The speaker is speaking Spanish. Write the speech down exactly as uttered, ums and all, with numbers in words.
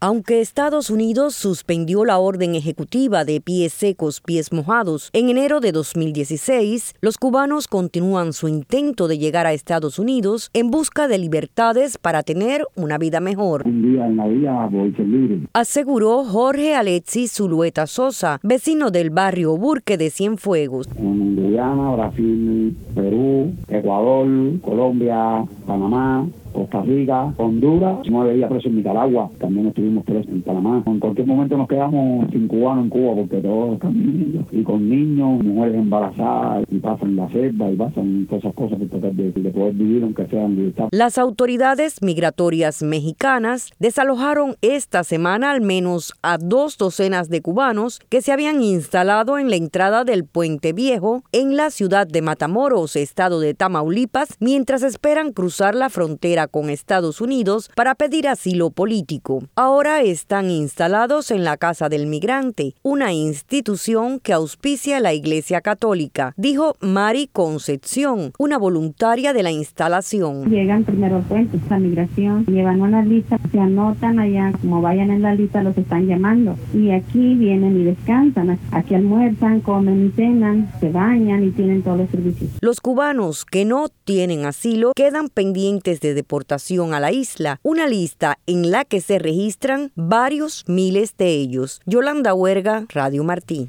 Aunque Estados Unidos suspendió la orden ejecutiva de pies secos, pies mojados en enero de dos mil dieciséis, los cubanos continúan su intento de llegar a Estados Unidos en busca de libertades para tener una vida mejor. Un día en la vida voy a ser libre. Aseguró Jorge Alexis Zulueta Sosa, vecino del barrio Burque de Cienfuegos. En Guyana, Brasil, Perú, Ecuador, Colombia, Panamá, Costa Rica, Honduras, nueve días presos en Nicaragua, también estuvimos presos en Panamá. En cualquier momento nos quedamos sin cubanos en Cuba porque todos están niños y con niños, mujeres embarazadas y pasan la selva y pasan todas esas cosas por tratar de, de poder vivir aunque sea en libertad. Las autoridades migratorias mexicanas desalojaron esta semana al menos a dos docenas de cubanos que se habían instalado en la entrada del Puente Viejo en la ciudad de Matamoros, estado de Tamaulipas, mientras esperan cruzar la frontera con Estados Unidos para pedir asilo político. Ahora están instalados en la Casa del Migrante, una institución que auspicia la Iglesia Católica, dijo Mari Concepción, una voluntaria de la instalación. Llegan primero al puente, la migración, llevan una lista, se anotan allá, como vayan en la lista los están llamando y aquí vienen y descansan, aquí almuerzan, comen y cenan, se bañan y tienen todos los servicios. Los cubanos que no tienen asilo quedan pendientes de deportación a la isla, una lista en la que se registran varios miles de ellos. Yolanda Huerga, Radio Martí.